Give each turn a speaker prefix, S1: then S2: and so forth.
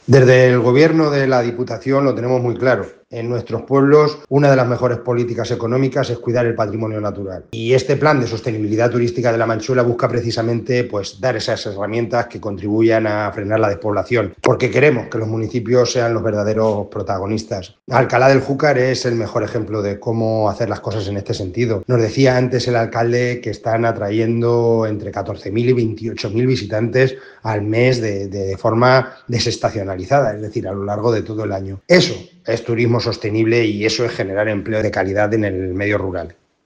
S1: Desde el Gobierno de la Diputación lo tenemos muy claro. En nuestros pueblos, una de las mejores políticas económicas es cuidar el patrimonio natural. Y este plan de sostenibilidad turística de La Manchuela busca precisamente dar esas herramientas que contribuyan a frenar la despoblación, porque queremos que los municipios sean los verdaderos protagonistas. Alcalá del Júcar es el mejor ejemplo de cómo hacer las cosas en este sentido. Nos decía antes el alcalde que están atrayendo entre 14.000 y 28.000 visitantes al mes de forma desestacionalizada, es decir, a lo largo de todo el año. Eso es turismo sostenible y eso es generar empleo de calidad en el medio rural.